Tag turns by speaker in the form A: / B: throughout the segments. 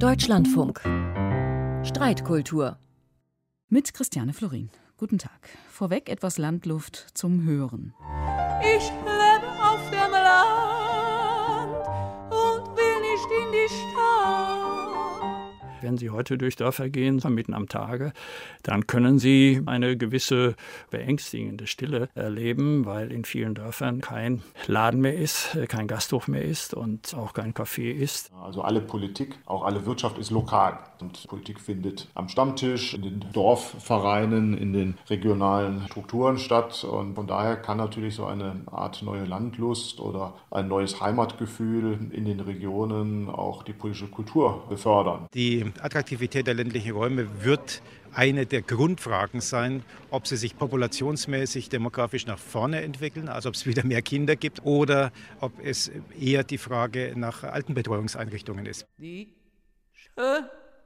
A: Deutschlandfunk. Streitkultur.
B: Mit Christiane Florin. Guten Tag. Vorweg etwas Landluft zum Hören.
C: Ich lebe auf dem Land und will nicht in die Stadt.
D: Wenn Sie heute durch Dörfer gehen, mitten am Tage, dann können Sie eine gewisse beängstigende Stille erleben, weil in vielen Dörfern kein Laden mehr ist, kein Gasthof mehr ist und auch kein Café ist.
E: Also alle Politik, auch alle Wirtschaft ist lokal. Und Politik findet am Stammtisch, in den Dorfvereinen, in den regionalen Strukturen statt. Und von daher kann natürlich so eine Art neue Landlust oder ein neues Heimatgefühl in den Regionen auch die politische Kultur befördern.
F: Die Attraktivität der ländlichen Räume wird eine der Grundfragen sein, ob sie sich populationsmäßig demografisch nach vorne entwickeln, also ob es wieder mehr Kinder gibt, oder ob es eher die Frage nach Altenbetreuungseinrichtungen ist.
C: Die schönsten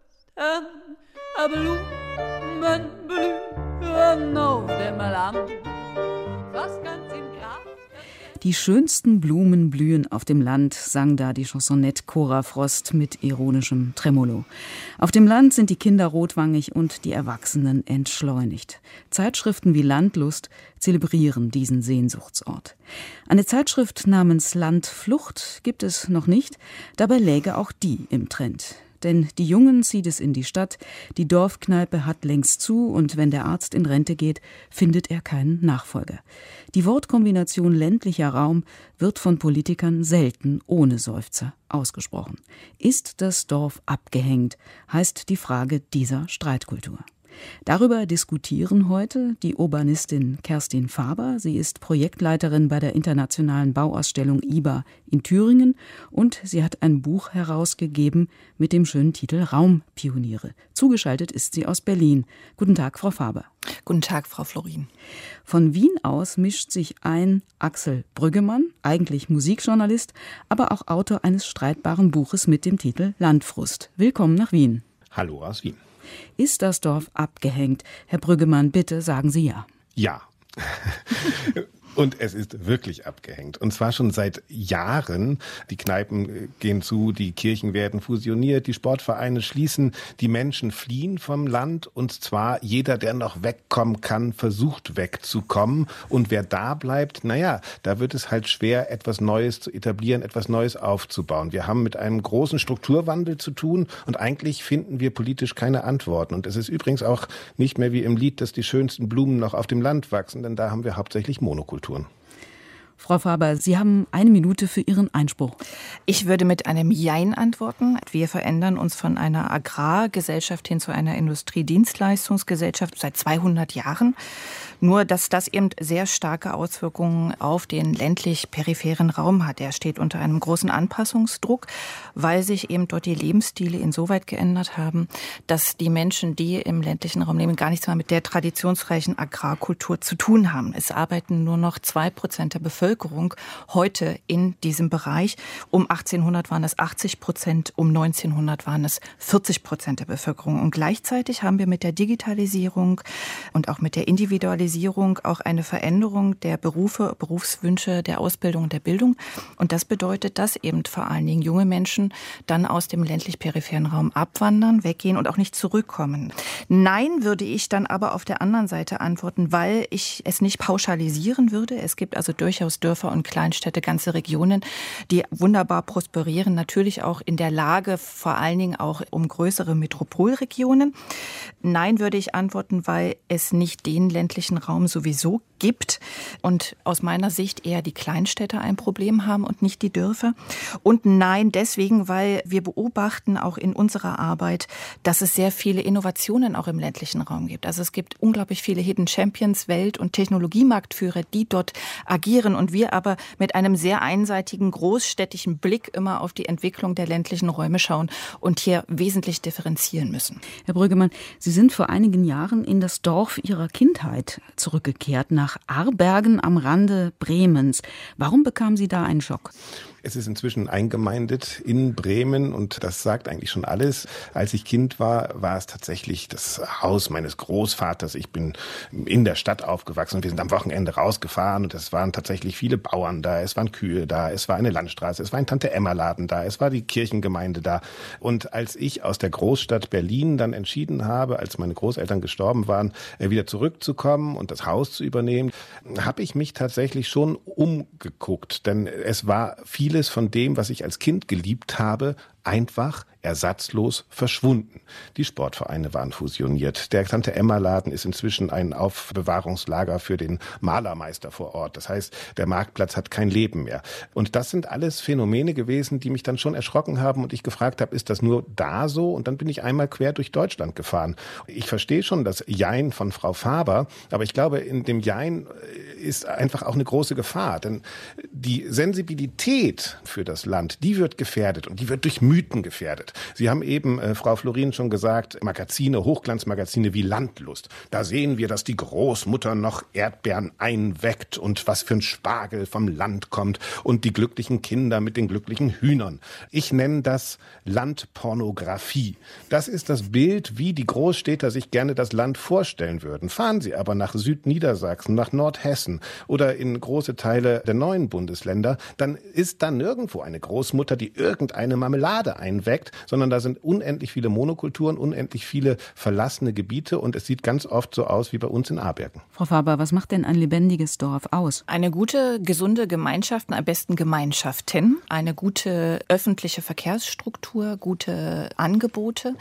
C: Blumen blühen auf dem Land, fast ganz im Gras.
B: Die schönsten Blumen blühen auf dem Land, sang da die Chansonette Cora Frost mit ironischem Tremolo. Auf dem Land sind die Kinder rotwangig und die Erwachsenen entschleunigt. Zeitschriften wie Landlust zelebrieren diesen Sehnsuchtsort. Eine Zeitschrift namens Landflucht gibt es noch nicht, dabei läge auch die im Trend. Denn die Jungen zieht es in die Stadt, die Dorfkneipe hat längst zu und wenn der Arzt in Rente geht, findet er keinen Nachfolger. Die Wortkombination ländlicher Raum wird von Politikern selten ohne Seufzer ausgesprochen. Ist das Dorf abgehängt, heißt die Frage dieser Streitkultur. Darüber diskutieren heute die Urbanistin Kerstin Faber. Sie ist Projektleiterin bei der internationalen Bauausstellung IBA in Thüringen und sie hat ein Buch herausgegeben mit dem schönen Titel Raumpioniere. Zugeschaltet ist sie aus Berlin. Guten Tag, Frau Faber.
G: Guten Tag, Frau Florin.
B: Von Wien aus mischt sich ein Axel Brüggemann, eigentlich Musikjournalist, aber auch Autor eines streitbaren Buches mit dem Titel Landfrust. Willkommen nach Wien.
F: Hallo aus Wien.
B: Ist das Dorf abgehängt? Herr Brüggemann, bitte sagen Sie ja.
F: Ja. Und es ist wirklich abgehängt. Und zwar schon seit Jahren. Die Kneipen gehen zu, die Kirchen werden fusioniert, die Sportvereine schließen, die Menschen fliehen vom Land. Und zwar jeder, der noch wegkommen kann, versucht wegzukommen. Und wer da bleibt, da wird es halt schwer, etwas Neues zu etablieren, etwas Neues aufzubauen. Wir haben mit einem großen Strukturwandel zu tun und eigentlich finden wir politisch keine Antworten. Und es ist übrigens auch nicht mehr wie im Lied, dass die schönsten Blumen noch auf dem Land wachsen, denn da haben wir hauptsächlich Monokultur.
B: Frau Faber, Sie haben 1 Minute für Ihren Einspruch.
G: Ich würde mit einem Jein antworten. Wir verändern uns von einer Agrargesellschaft hin zu einer Industriedienstleistungsgesellschaft seit 200 Jahren. Nur, dass das eben sehr starke Auswirkungen auf den ländlich-peripheren Raum hat. Er steht unter einem großen Anpassungsdruck, weil sich eben dort die Lebensstile insoweit geändert haben, dass die Menschen, die im ländlichen Raum leben, gar nichts mehr mit der traditionsreichen Agrarkultur zu tun haben. Es arbeiten nur noch 2% der Bevölkerung heute in diesem Bereich. Um 1800 waren es 80%, um 1900 waren es 40% der Bevölkerung. Und gleichzeitig haben wir mit der Digitalisierung und auch mit der Individualisierung auch eine Veränderung der Berufe, Berufswünsche, der Ausbildung und der Bildung. Und das bedeutet, dass eben vor allen Dingen junge Menschen dann aus dem ländlich-peripheren Raum abwandern, weggehen und auch nicht zurückkommen. Nein, würde ich dann aber auf der anderen Seite antworten, weil ich es nicht pauschalisieren würde. Es gibt also durchaus Dörfer und Kleinstädte, ganze Regionen, die wunderbar prosperieren, natürlich auch in der Lage, vor allen Dingen auch um größere Metropolregionen. Nein, würde ich antworten, weil es nicht den ländlichen Raum sowieso gibt und aus meiner Sicht eher die Kleinstädte ein Problem haben und nicht die Dörfer. Und nein, deswegen, weil wir beobachten auch in unserer Arbeit, dass es sehr viele Innovationen auch im ländlichen Raum gibt. Also es gibt unglaublich viele Hidden Champions, Welt- und Technologiemarktführer, die dort agieren und wir aber mit einem sehr einseitigen, großstädtischen Blick immer auf die Entwicklung der ländlichen Räume schauen und hier wesentlich differenzieren müssen.
B: Herr Brüggemann, Sie sind vor einigen Jahren in das Dorf Ihrer Kindheit zurückgekehrt, nach Arbergen am Rande Bremens. Warum bekamen Sie da einen Schock?
F: Es ist inzwischen eingemeindet in Bremen und das sagt eigentlich schon alles. Als ich Kind war, war es tatsächlich das Haus meines Großvaters. Ich bin in der Stadt aufgewachsen und wir sind am Wochenende rausgefahren und es waren tatsächlich viele Bauern da, es waren Kühe da, es war eine Landstraße, es war ein Tante-Emma-Laden da, es war die Kirchengemeinde da. Und als ich aus der Großstadt Berlin dann entschieden habe, als meine Großeltern gestorben waren, wieder zurückzukommen und das Haus zu übernehmen, habe ich mich tatsächlich schon umgeguckt. Denn es war vieles von dem, was ich als Kind geliebt habe, einfach ersatzlos verschwunden. Die Sportvereine waren fusioniert. Der Tante-Emma-Laden ist inzwischen ein Aufbewahrungslager für den Malermeister vor Ort. Das heißt, der Marktplatz hat kein Leben mehr. Und das sind alles Phänomene gewesen, die mich dann schon erschrocken haben und ich gefragt habe, ist das nur da so? Und dann bin ich einmal quer durch Deutschland gefahren. Ich verstehe schon das Jein von Frau Faber, aber ich glaube, in dem Jein ist einfach auch eine große Gefahr. Denn die Sensibilität für das Land, die wird gefährdet und die wird durch Mythen gefährdet. Sie haben eben, Frau Florin, schon gesagt, Magazine, Hochglanzmagazine wie Landlust. Da sehen wir, dass die Großmutter noch Erdbeeren einweckt und was für ein Spargel vom Land kommt und die glücklichen Kinder mit den glücklichen Hühnern. Ich nenne das Landpornografie. Das ist das Bild, wie die Großstädter sich gerne das Land vorstellen würden. Fahren Sie aber nach Südniedersachsen, nach Nordhessen oder in große Teile der neuen Bundesländer, dann ist da nirgendwo eine Großmutter, die irgendeine Marmelade einweckt, sondern da sind unendlich viele Monokulturen, unendlich viele verlassene Gebiete und es sieht ganz oft so aus wie bei uns in Ahrbergen.
B: Frau Faber, was macht denn ein lebendiges Dorf aus?
G: Eine gute, gesunde Gemeinschaft, am besten Gemeinschaften, eine gute öffentliche Verkehrsstruktur, gute Angebote.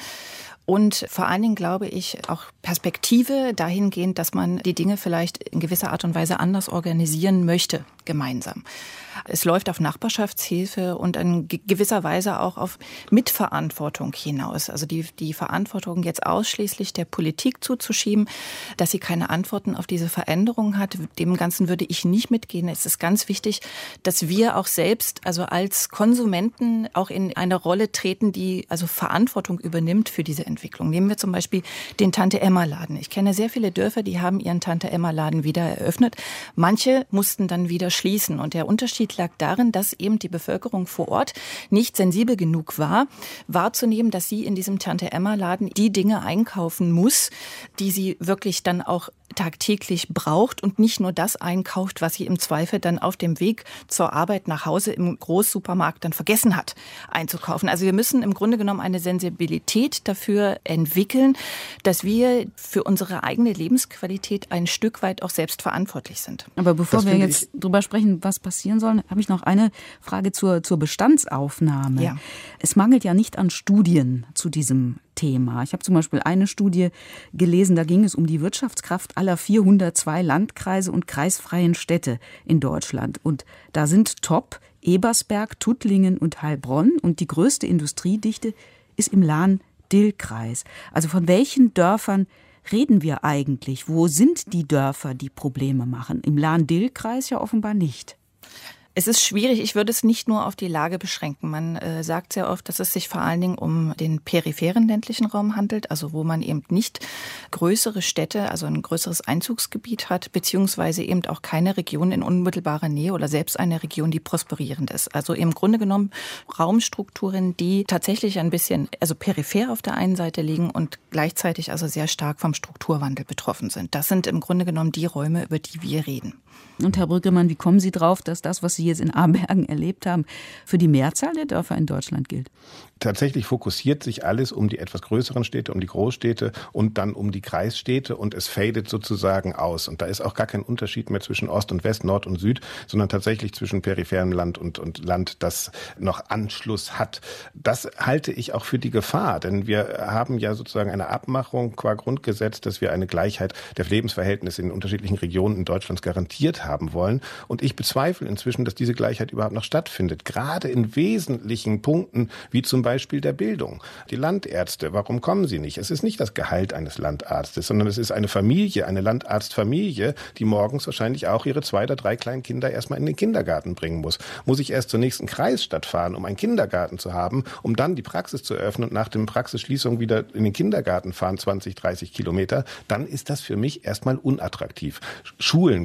G: Und vor allen Dingen glaube ich auch Perspektive dahingehend, dass man die Dinge vielleicht in gewisser Art und Weise anders organisieren möchte, gemeinsam. Es läuft auf Nachbarschaftshilfe und in gewisser Weise auch auf Mitverantwortung hinaus. Also die Verantwortung jetzt ausschließlich der Politik zuzuschieben, dass sie keine Antworten auf diese Veränderungen hat, dem Ganzen würde ich nicht mitgehen. Es ist ganz wichtig, dass wir auch selbst, also als Konsumenten, auch in eine Rolle treten, die also Verantwortung übernimmt für diese Entwicklung. Nehmen wir zum Beispiel den Tante-Emma-Laden. Ich kenne sehr viele Dörfer, die haben ihren Tante-Emma-Laden wieder eröffnet. Manche mussten dann wieder schließen. Und der Unterschied lag darin, dass eben die Bevölkerung vor Ort nicht sensibel genug war, wahrzunehmen, dass sie in diesem Tante-Emma-Laden die Dinge einkaufen muss, die sie wirklich dann auch tagtäglich braucht und nicht nur das einkauft, was sie im Zweifel dann auf dem Weg zur Arbeit nach Hause im Großsupermarkt dann vergessen hat einzukaufen. Also wir müssen im Grunde genommen eine Sensibilität dafür entwickeln, dass wir für unsere eigene Lebensqualität ein Stück weit auch selbst verantwortlich sind.
B: Aber bevor wir jetzt drüber sprechen, was passieren soll, habe ich noch eine Frage zur Bestandsaufnahme. Ja. Es mangelt ja nicht an Studien zu diesem Thema. Ich habe zum Beispiel eine Studie gelesen, da ging es um die Wirtschaftskraft aller 402 Landkreise und kreisfreien Städte in Deutschland. Und da sind top Ebersberg, Tuttlingen und Heilbronn und die größte Industriedichte ist im Lahn-Dill-Kreis. Also von welchen Dörfern reden wir eigentlich? Wo sind die Dörfer, die Probleme machen? Im Lahn-Dill-Kreis ja offenbar nicht.
G: Es ist schwierig, ich würde es nicht nur auf die Lage beschränken. Man sagt sehr oft, dass es sich vor allen Dingen um den peripheren ländlichen Raum handelt, also wo man eben nicht größere Städte, also ein größeres Einzugsgebiet hat, beziehungsweise eben auch keine Region in unmittelbarer Nähe oder selbst eine Region, die prosperierend ist. Also im Grunde genommen Raumstrukturen, die tatsächlich ein bisschen, also peripher auf der einen Seite liegen und gleichzeitig also sehr stark vom Strukturwandel betroffen sind. Das sind im Grunde genommen die Räume, über die wir reden.
B: Und Herr Brüggemann, wie kommen Sie drauf, dass das, was Sie jetzt in Ahrbergen erlebt haben, für die Mehrzahl der Dörfer in Deutschland gilt?
F: Tatsächlich fokussiert sich alles um die etwas größeren Städte, um die Großstädte und dann um die Kreisstädte und es fadet sozusagen aus. Und da ist auch gar kein Unterschied mehr zwischen Ost und West, Nord und Süd, sondern tatsächlich zwischen peripherem Land und Land, das noch Anschluss hat. Das halte ich auch für die Gefahr, denn wir haben ja sozusagen eine Abmachung qua Grundgesetz, dass wir eine Gleichheit der Lebensverhältnisse in unterschiedlichen Regionen in Deutschland garantiert haben wollen. Und ich bezweifle inzwischen, dass diese Gleichheit überhaupt noch stattfindet. Gerade in wesentlichen Punkten, wie zum Beispiel der Bildung. Die Landärzte, warum kommen sie nicht? Es ist nicht das Gehalt eines Landarztes, sondern es ist eine Familie, eine Landarztfamilie, die morgens wahrscheinlich auch ihre 2 oder 3 kleinen Kinder erstmal in den Kindergarten bringen muss. Muss ich erst zur nächsten Kreisstadt fahren, um einen Kindergarten zu haben, um dann die Praxis zu öffnen und nach der Praxisschließung wieder in den Kindergarten fahren, 20, 30 Kilometer, dann ist das für mich erstmal unattraktiv. Schulen, Grundschulen,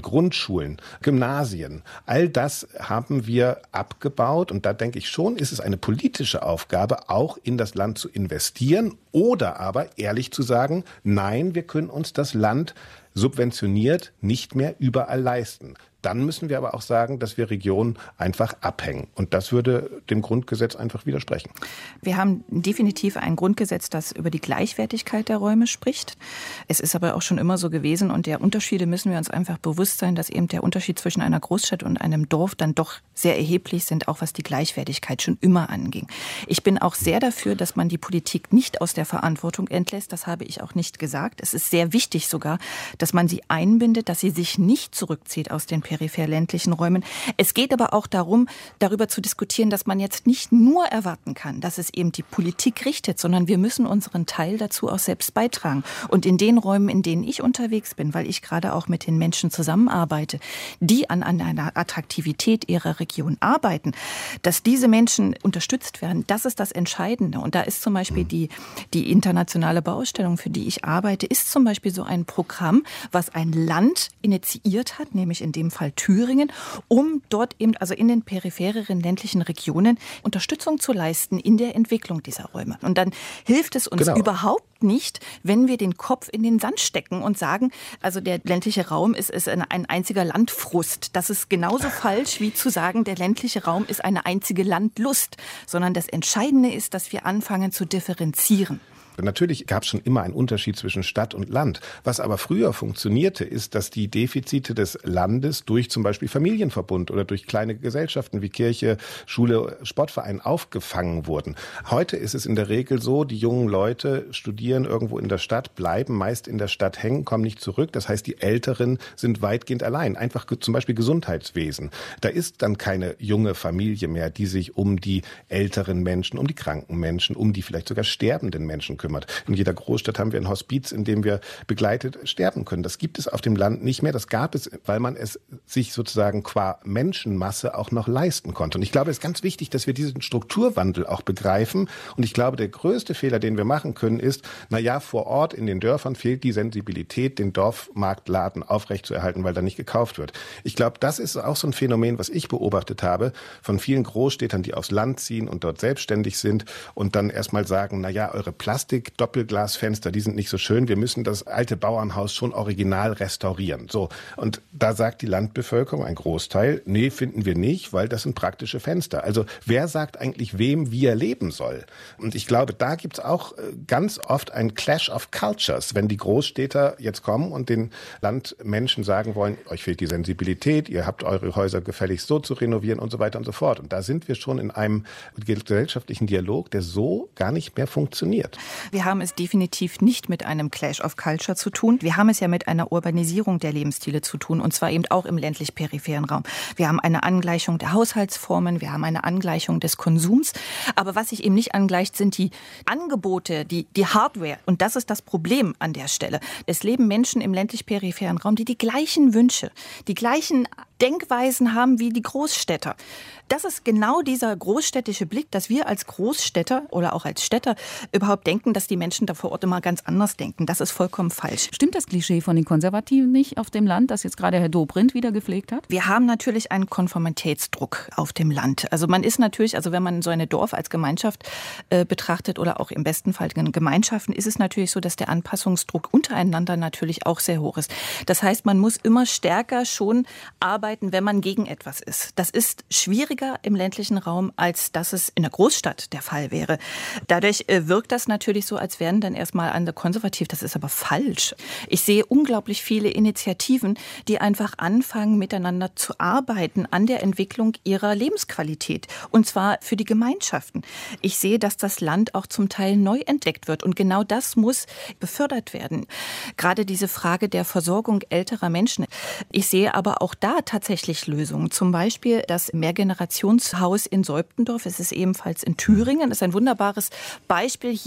F: Grundschulen, Gymnasien, all das haben wir abgebaut. Und da denke ich schon, ist es eine politische Aufgabe, auch in das Land zu investieren oder aber ehrlich zu sagen, nein, wir können uns das Land subventioniert nicht mehr überall leisten. Dann müssen wir aber auch sagen, dass wir Regionen einfach abhängen. Und das würde dem Grundgesetz einfach widersprechen.
G: Wir haben definitiv ein Grundgesetz, das über die Gleichwertigkeit der Räume spricht. Es ist aber auch schon immer so gewesen und der Unterschiede müssen wir uns einfach bewusst sein, dass eben der Unterschied zwischen einer Großstadt und einem Dorf dann doch sehr erheblich sind, auch was die Gleichwertigkeit schon immer anging. Ich bin auch sehr dafür, dass man die Politik nicht aus der Verantwortung entlässt. Das habe ich auch nicht gesagt. Es ist sehr wichtig sogar, dass man sie einbindet, dass sie sich nicht zurückzieht aus den peripher-ländlichen Räumen. Es geht aber auch darum, darüber zu diskutieren, dass man jetzt nicht nur erwarten kann, dass es eben die Politik richtet, sondern wir müssen unseren Teil dazu auch selbst beitragen. Und in den Räumen, in denen ich unterwegs bin, weil ich gerade auch mit den Menschen zusammenarbeite, die an einer Attraktivität ihrer Region arbeiten, dass diese Menschen unterstützt werden, das ist das Entscheidende. Und da ist zum Beispiel die internationale Bauausstellung, für die ich arbeite, ist zum Beispiel so ein Programm, was ein Land initiiert hat, nämlich in dem Fall Thüringen, um dort eben, also in den peripheren ländlichen Regionen, Unterstützung zu leisten in der Entwicklung dieser Räume. Und dann hilft es uns überhaupt nicht, wenn wir den Kopf in den Sand stecken und sagen, also der ländliche Raum ist ein einziger Landfrust. Das ist genauso falsch, wie zu sagen, der ländliche Raum ist eine einzige Landlust. Sondern das Entscheidende ist, dass wir anfangen zu differenzieren.
F: Natürlich gab es schon immer einen Unterschied zwischen Stadt und Land. Was aber früher funktionierte, ist, dass die Defizite des Landes durch zum Beispiel Familienverbund oder durch kleine Gesellschaften wie Kirche, Schule, Sportverein aufgefangen wurden. Heute ist es in der Regel so, die jungen Leute studieren irgendwo in der Stadt, bleiben meist in der Stadt hängen, kommen nicht zurück. Das heißt, die Älteren sind weitgehend allein. Einfach zum Beispiel Gesundheitswesen. Da ist dann keine junge Familie mehr, die sich um die älteren Menschen, um die kranken Menschen, um die vielleicht sogar sterbenden Menschen kümmert. In jeder Großstadt haben wir ein Hospiz, in dem wir begleitet sterben können. Das gibt es auf dem Land nicht mehr. Das gab es, weil man es sich sozusagen qua Menschenmasse auch noch leisten konnte. Und ich glaube, es ist ganz wichtig, dass wir diesen Strukturwandel auch begreifen. Und ich glaube, der größte Fehler, den wir machen können, ist, vor Ort in den Dörfern fehlt die Sensibilität, den Dorfmarktladen aufrechtzuerhalten, weil da nicht gekauft wird. Ich glaube, das ist auch so ein Phänomen, was ich beobachtet habe, von vielen Großstädtern, die aufs Land ziehen und dort selbstständig sind und dann erstmal sagen, eure Doppelglasfenster, die sind nicht so schön. Wir müssen das alte Bauernhaus schon original restaurieren. So. Und da sagt die Landbevölkerung, ein Großteil, nee, finden wir nicht, weil das sind praktische Fenster. Also wer sagt eigentlich wem, wie er leben soll? Und ich glaube, da gibt es auch ganz oft ein Clash of Cultures, wenn die Großstädter jetzt kommen und den Landmenschen sagen wollen, euch fehlt die Sensibilität, ihr habt eure Häuser gefälligst so zu renovieren und so weiter und so fort. Und da sind wir schon in einem gesellschaftlichen Dialog, der so gar nicht mehr funktioniert.
G: Wir haben es definitiv nicht mit einem Clash of Culture zu tun. Wir haben es ja mit einer Urbanisierung der Lebensstile zu tun, und zwar eben auch im ländlich-peripheren Raum. Wir haben eine Angleichung der Haushaltsformen, wir haben eine Angleichung des Konsums. Aber was sich eben nicht angleicht, sind die Angebote, die Hardware. Und das ist das Problem an der Stelle. Es leben Menschen im ländlich-peripheren Raum, die gleichen Wünsche, die gleichen Denkweisen haben wie die Großstädter. Das ist genau dieser großstädtische Blick, dass wir als Großstädter oder auch als Städter überhaupt denken, dass die Menschen da vor Ort immer ganz anders denken. Das ist vollkommen falsch.
B: Stimmt das Klischee von den Konservativen nicht auf dem Land, das jetzt gerade Herr Dobrindt wieder gepflegt hat?
G: Wir haben natürlich einen Konformitätsdruck auf dem Land. Also man ist natürlich, also wenn man so eine Dorf als Gemeinschaft betrachtet oder auch im besten Fall in Gemeinschaften, ist es natürlich so, dass der Anpassungsdruck untereinander natürlich auch sehr hoch ist. Das heißt, man muss immer stärker schon arbeiten, wenn man gegen etwas ist. Das ist schwieriger im ländlichen Raum, als dass es in der Großstadt der Fall wäre. Dadurch wirkt das natürlich so, als wären dann erstmal alle konservativ. Das ist aber falsch. Ich sehe unglaublich viele Initiativen, die einfach anfangen, miteinander zu arbeiten an der Entwicklung ihrer Lebensqualität. Und zwar für die Gemeinschaften. Ich sehe, dass das Land auch zum Teil neu entdeckt wird. Und genau das muss befördert werden. Gerade diese Frage der Versorgung älterer Menschen. Ich sehe aber auch da tatsächlich Lösungen. Zum Beispiel das Mehrgenerationshaus in Seuptendorf. Es ist ebenfalls in Thüringen. Das ist ein wunderbares Beispiel. Hier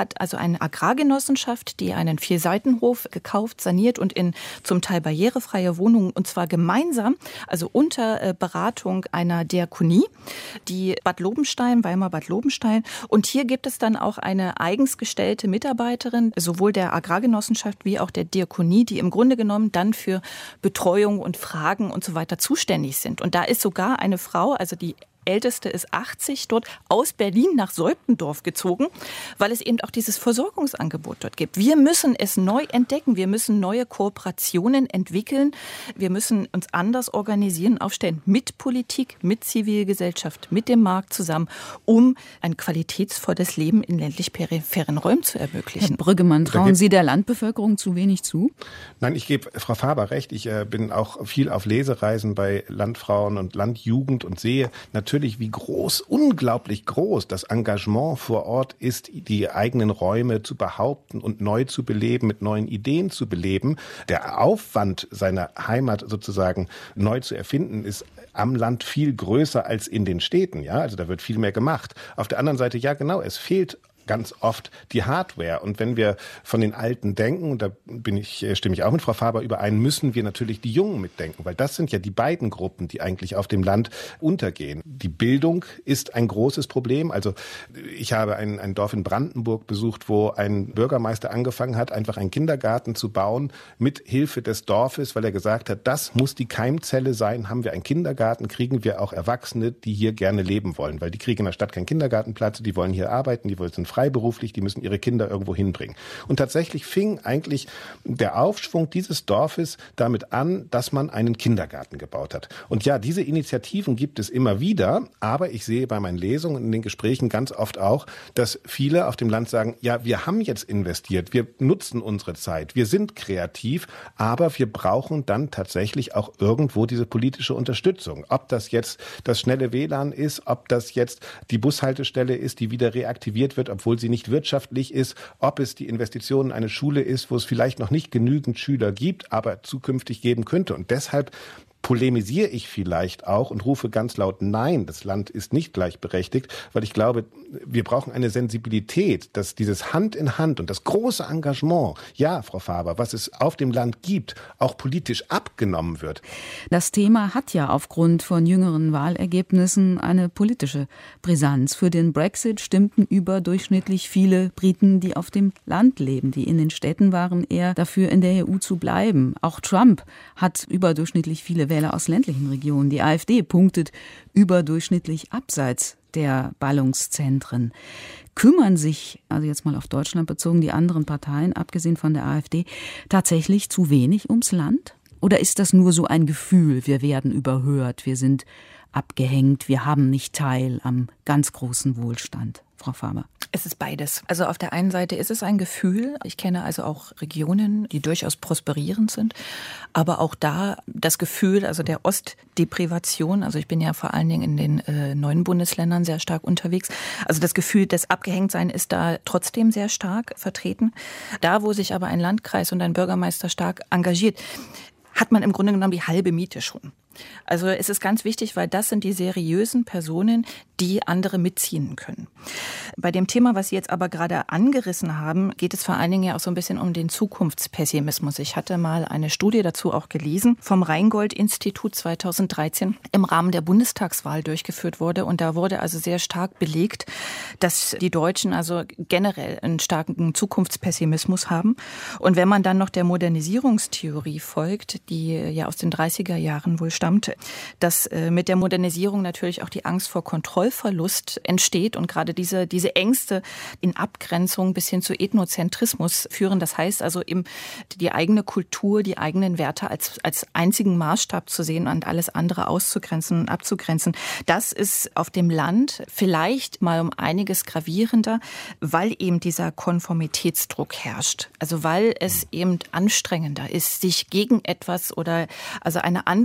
G: hat also eine Agrargenossenschaft, die einen 4-Seitenhof gekauft, saniert und in zum Teil barrierefreie Wohnungen, und zwar gemeinsam, also unter Beratung einer Diakonie, die Weimar Bad Lobenstein. Und hier gibt es dann auch eine eigens gestellte Mitarbeiterin, sowohl der Agrargenossenschaft wie auch der Diakonie, die im Grunde genommen dann für Betreuung und Fragen und so weiter zuständig sind. Und da ist sogar eine Frau, also die Älteste ist 80, dort aus Berlin nach Seupendorf gezogen, weil es eben auch dieses Versorgungsangebot dort gibt. Wir müssen es neu entdecken, wir müssen neue Kooperationen entwickeln, wir müssen uns anders organisieren, aufstellen, mit Politik, mit Zivilgesellschaft, mit dem Markt zusammen, um ein qualitätsvolles Leben in ländlich-peripheren Räumen zu ermöglichen.
B: Herr Brüggemann, trauen Sie der Landbevölkerung zu wenig zu?
F: Nein, ich gebe Frau Faber recht. Ich bin auch viel auf Lesereisen bei Landfrauen und Landjugend und sehe natürlich, wie groß, unglaublich groß das Engagement vor Ort ist, die eigenen Räume zu behaupten und neu zu beleben, mit neuen Ideen zu beleben. Der Aufwand, seine Heimat sozusagen neu zu erfinden, ist am Land viel größer als in den Städten. Ja, also da wird viel mehr gemacht. Auf der anderen Seite, ja genau, es fehlt ganz oft die Hardware. Und wenn wir von den Alten denken, und da stimme ich auch mit Frau Faber überein, müssen wir natürlich die Jungen mitdenken, weil das sind ja die beiden Gruppen, die eigentlich auf dem Land untergehen. Die Bildung ist ein großes Problem. Also ich habe ein Dorf in Brandenburg besucht, wo ein Bürgermeister angefangen hat, einfach einen Kindergarten zu bauen mit Hilfe des Dorfes, weil er gesagt hat, das muss die Keimzelle sein. Haben wir einen Kindergarten, kriegen wir auch Erwachsene, die hier gerne leben wollen, weil die kriegen in der Stadt keinen Kindergartenplatz, die wollen hier arbeiten, die sind freiberuflich, die müssen ihre Kinder irgendwo hinbringen. Und tatsächlich fing eigentlich der Aufschwung dieses Dorfes damit an, dass man einen Kindergarten gebaut hat. Und ja, diese Initiativen gibt es immer wieder, aber ich sehe bei meinen Lesungen und in den Gesprächen ganz oft auch, dass viele auf dem Land sagen, ja, wir haben jetzt investiert, wir nutzen unsere Zeit, wir sind kreativ, aber wir brauchen dann tatsächlich auch irgendwo diese politische Unterstützung. Ob das jetzt das schnelle WLAN ist, ob das jetzt die Bushaltestelle ist, die wieder reaktiviert wird, obwohl sie nicht wirtschaftlich ist, ob es die Investition in eine Schule ist, wo es vielleicht noch nicht genügend Schüler gibt, aber zukünftig geben könnte. Und deshalb polemisiere ich vielleicht auch und rufe ganz laut Nein, das Land ist nicht gleichberechtigt, weil ich glaube, wir brauchen eine Sensibilität, dass dieses Hand in Hand und das große Engagement, ja, Frau Faber, was es auf dem Land gibt, auch politisch abgenommen wird.
B: Das Thema hat ja aufgrund von jüngeren Wahlergebnissen eine politische Brisanz. Für den Brexit stimmten überdurchschnittlich viele Briten, die auf dem Land leben. Die in den Städten waren eher dafür, in der EU zu bleiben. Auch Trump hat überdurchschnittlich viele Wähler aus ländlichen Regionen. Die AfD punktet überdurchschnittlich abseits der Ballungszentren. Kümmern sich, also jetzt mal auf Deutschland bezogen, die anderen Parteien, abgesehen von der AfD, tatsächlich zu wenig ums Land? Oder ist das nur so ein Gefühl, wir werden überhört, wir sind abgehängt, wir haben nicht teil am ganz großen Wohlstand? Frau Faber.
G: Es ist beides. Also auf der einen Seite ist es ein Gefühl. Ich kenne also auch Regionen, die durchaus prosperierend sind. Aber auch da das Gefühl, also der Ostdeprivation, also ich bin ja vor allen Dingen in den neuen Bundesländern sehr stark unterwegs. Also das Gefühl des Abgehängtsein ist da trotzdem sehr stark vertreten. Da, wo sich aber ein Landkreis und ein Bürgermeister stark engagiert, hat man im Grunde genommen die halbe Miete schon. Also es ist ganz wichtig, weil das sind die seriösen Personen, die andere mitziehen können. Bei dem Thema, was Sie jetzt aber gerade angerissen haben, geht es vor allen Dingen ja auch so ein bisschen um den Zukunftspessimismus. Ich hatte mal eine Studie dazu auch gelesen, vom Rheingold-Institut 2013 im Rahmen der Bundestagswahl durchgeführt wurde. Und da wurde also sehr stark belegt, dass die Deutschen also generell einen starken Zukunftspessimismus haben. Und wenn man dann noch der Modernisierungstheorie folgt, die ja aus den 30er Jahren wohl stammt, dass mit der Modernisierung natürlich auch die Angst vor Kontrollverlust entsteht und gerade diese Ängste in Abgrenzung bis hin zu Ethnozentrismus führen. Das heißt also eben die eigene Kultur, die eigenen Werte als einzigen Maßstab zu sehen und alles andere auszugrenzen und abzugrenzen. Das ist auf dem Land vielleicht mal um einiges gravierender, weil eben dieser Konformitätsdruck herrscht. Also weil es eben anstrengender ist, sich gegen etwas oder also eine andere Position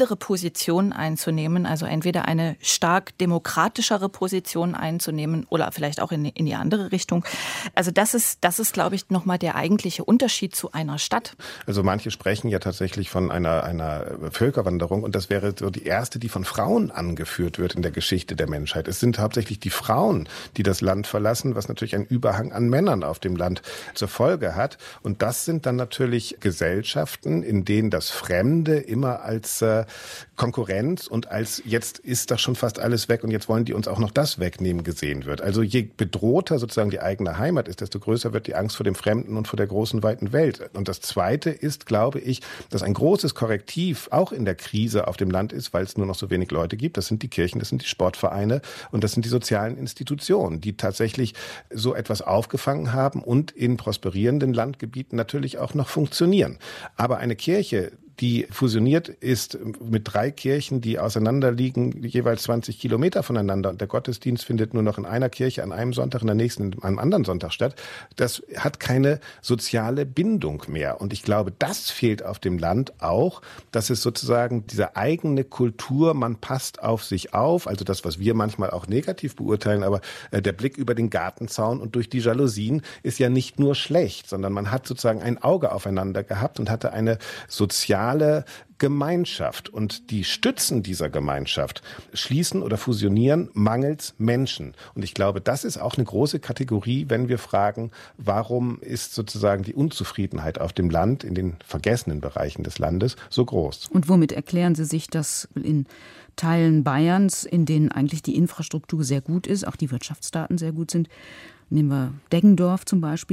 G: Position einzunehmen, also entweder eine stark demokratischere Position einzunehmen oder vielleicht auch in die andere Richtung. Also das ist, glaube ich, nochmal der eigentliche Unterschied zu einer Stadt.
F: Also manche sprechen ja tatsächlich von einer Völkerwanderung und das wäre so die erste, die von Frauen angeführt wird in der Geschichte der Menschheit. Es sind hauptsächlich die Frauen, die das Land verlassen, was natürlich einen Überhang an Männern auf dem Land zur Folge hat. Und das sind dann natürlich Gesellschaften, in denen das Fremde immer als Konkurrenz und als jetzt ist doch schon fast alles weg und jetzt wollen die uns auch noch das wegnehmen gesehen wird. Also je bedrohter sozusagen die eigene Heimat ist, desto größer wird die Angst vor dem Fremden und vor der großen, weiten Welt. Und das Zweite ist, glaube ich, dass ein großes Korrektiv auch in der Krise auf dem Land ist, weil es nur noch so wenig Leute gibt. Das sind die Kirchen, das sind die Sportvereine und das sind die sozialen Institutionen, die tatsächlich so etwas aufgefangen haben und in prosperierenden Landgebieten natürlich auch noch funktionieren. Aber eine Kirche, die fusioniert ist mit 3 Kirchen, die auseinander liegen, jeweils 20 Kilometer voneinander. Und der Gottesdienst findet nur noch in einer Kirche an einem Sonntag, in der nächsten an einem anderen Sonntag statt. Das hat keine soziale Bindung mehr. Und ich glaube, das fehlt auf dem Land auch, dass es sozusagen diese eigene Kultur, man passt auf sich auf, also das, was wir manchmal auch negativ beurteilen, aber der Blick über den Gartenzaun und durch die Jalousien ist ja nicht nur schlecht, sondern man hat sozusagen ein Auge aufeinander gehabt und hatte eine soziale Gemeinschaft. Und die Stützen dieser Gemeinschaft schließen oder fusionieren mangels Menschen. Und ich glaube, das ist auch eine große Kategorie, wenn wir fragen, warum ist sozusagen die Unzufriedenheit auf dem Land, in den vergessenen Bereichen des Landes, so groß.
B: Und womit erklären Sie sich, dass in Teilen Bayerns, in denen eigentlich die Infrastruktur sehr gut ist, auch die Wirtschaftsdaten sehr gut sind, nehmen wir Deggendorf zum Beispiel,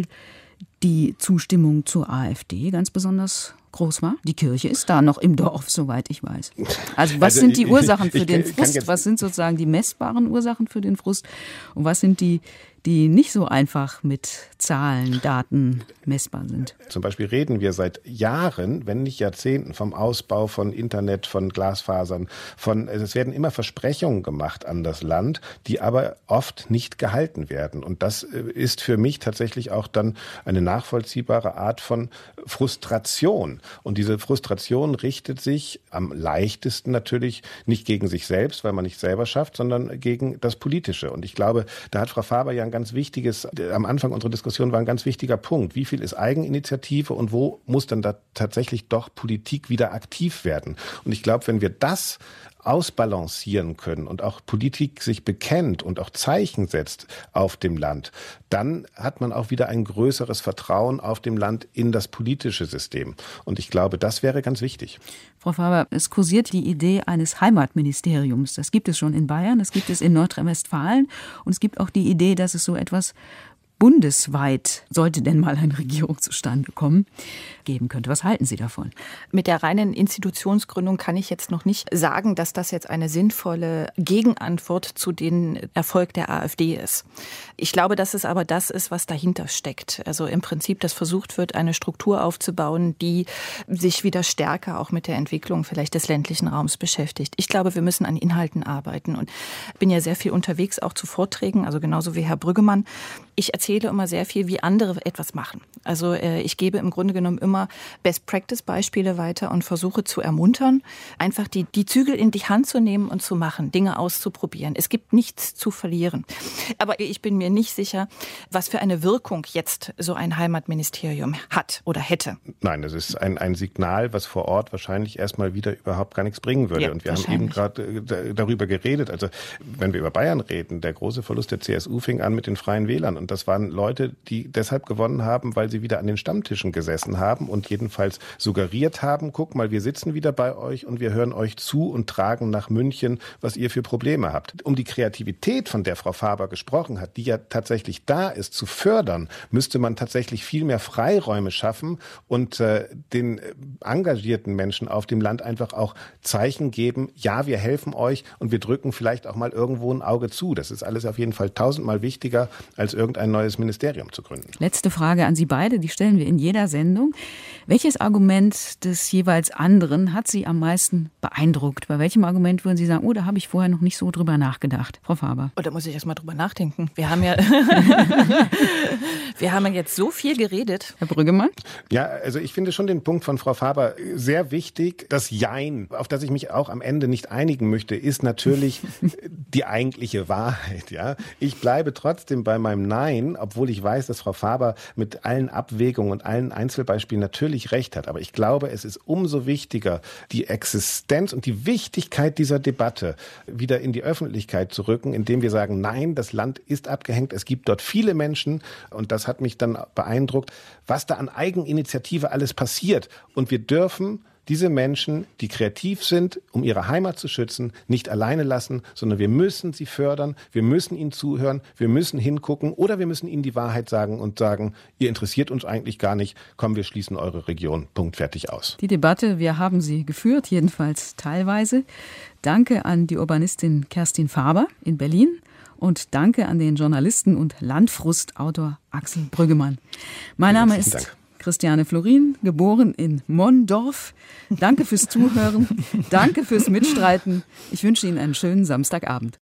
B: die Zustimmung zur AfD ganz besonders groß war? Die Kirche ist da noch im Dorf, soweit ich weiß. Also was sind die Ursachen für den Frust? Was sind sozusagen die messbaren Ursachen für den Frust? Und was sind die nicht so einfach mit Zahlen, Daten messbar sind?
F: Zum Beispiel reden wir seit Jahren, wenn nicht Jahrzehnten, vom Ausbau von Internet, von Glasfasern, es werden immer Versprechungen gemacht an das Land, die aber oft nicht gehalten werden. Und das ist für mich tatsächlich auch dann eine nachvollziehbare Art von Frustration. Und diese Frustration richtet sich am leichtesten natürlich nicht gegen sich selbst, weil man nicht selber schafft, sondern gegen das Politische. Und ich glaube, da hat Frau Faber ja ein ganz wichtiges, am Anfang unserer Diskussion war ein ganz wichtiger Punkt. Wie viel ist Eigeninitiative und wo muss dann da tatsächlich doch Politik wieder aktiv werden? Und ich glaube, wenn wir das ausbalancieren können und auch Politik sich bekennt und auch Zeichen setzt auf dem Land, dann hat man auch wieder ein größeres Vertrauen auf dem Land in das politische System. Und ich glaube, das wäre ganz wichtig.
B: Frau Faber, es kursiert die Idee eines Heimatministeriums. Das gibt es schon in Bayern, das gibt es in Nordrhein-Westfalen und es gibt auch die Idee, dass es so etwas bundesweit, sollte denn mal eine Regierung zustande kommen, geben könnte. Was halten Sie davon?
G: Mit der reinen Institutionsgründung kann ich jetzt noch nicht sagen, dass das jetzt eine sinnvolle Gegenantwort zu dem Erfolg der AfD ist. Ich glaube, dass es aber das ist, was dahinter steckt. Also im Prinzip, dass versucht wird, eine Struktur aufzubauen, die sich wieder stärker auch mit der Entwicklung vielleicht des ländlichen Raums beschäftigt. Ich glaube, wir müssen an Inhalten arbeiten und bin ja sehr viel unterwegs, auch zu Vorträgen, also genauso wie Herr Brüggemann. Ich erzähle immer sehr viel, wie andere etwas machen. Also ich gebe im Grunde genommen immer Best-Practice-Beispiele weiter und versuche zu ermuntern, einfach die Zügel in die Hand zu nehmen und zu machen, Dinge auszuprobieren. Es gibt nichts zu verlieren. Aber ich bin mir nicht sicher, was für eine Wirkung jetzt so ein Heimatministerium hat oder hätte.
F: Nein, das ist ein Signal, was vor Ort wahrscheinlich erstmal wieder überhaupt gar nichts bringen würde. Ja, und wir haben eben gerade darüber geredet, also wenn wir über Bayern reden, der große Verlust der CSU fing an mit den Freien Wählern. Und das waren Leute, die deshalb gewonnen haben, weil sie wieder an den Stammtischen gesessen haben und jedenfalls suggeriert haben, guck mal, wir sitzen wieder bei euch und wir hören euch zu und tragen nach München, was ihr für Probleme habt. Um die Kreativität, von der Frau Faber gesprochen hat, die ja tatsächlich da ist, zu fördern, müsste man tatsächlich viel mehr Freiräume schaffen und den engagierten Menschen auf dem Land einfach auch Zeichen geben, ja, wir helfen euch und wir drücken vielleicht auch mal irgendwo ein Auge zu. Das ist alles auf jeden Fall 1000-mal wichtiger als irgendein und ein neues Ministerium zu gründen.
B: Letzte Frage an Sie beide, die stellen wir in jeder Sendung. Welches Argument des jeweils anderen hat Sie am meisten beeindruckt? Bei welchem Argument würden Sie sagen, oh, da habe ich vorher noch nicht so drüber nachgedacht? Frau Faber.
G: Oh, da muss ich erst mal drüber nachdenken. Wir haben ja jetzt so viel geredet.
B: Herr Brüggemann?
F: Ja, also ich finde schon den Punkt von Frau Faber sehr wichtig. Das Jein, auf das ich mich auch am Ende nicht einigen möchte, ist natürlich die eigentliche Wahrheit. Ja, ich bleibe trotzdem bei meinem Nein, obwohl ich weiß, dass Frau Faber mit allen Abwägungen und allen Einzelbeispielen natürlich recht hat. Aber ich glaube, es ist umso wichtiger, die Existenz und die Wichtigkeit dieser Debatte wieder in die Öffentlichkeit zu rücken, indem wir sagen, nein, das Land ist abgehängt. Es gibt dort viele Menschen und das hat mich dann beeindruckt, was da an Eigeninitiative alles passiert. Und wir dürfen diese Menschen, die kreativ sind, um ihre Heimat zu schützen, nicht alleine lassen, sondern wir müssen sie fördern, wir müssen ihnen zuhören, wir müssen hingucken oder wir müssen ihnen die Wahrheit sagen und sagen, ihr interessiert uns eigentlich gar nicht, komm, wir schließen eure Region, Punkt, fertig, aus.
B: Die Debatte, wir haben sie geführt, jedenfalls teilweise. Danke an die Urbanistin Kerstin Faber in Berlin. Und danke an den Journalisten und Landfrustautor Axel Brüggemann. Mein Name ist Christiane Florin, geboren in Mondorf. Danke fürs Zuhören, danke fürs Mitstreiten. Ich wünsche Ihnen einen schönen Samstagabend.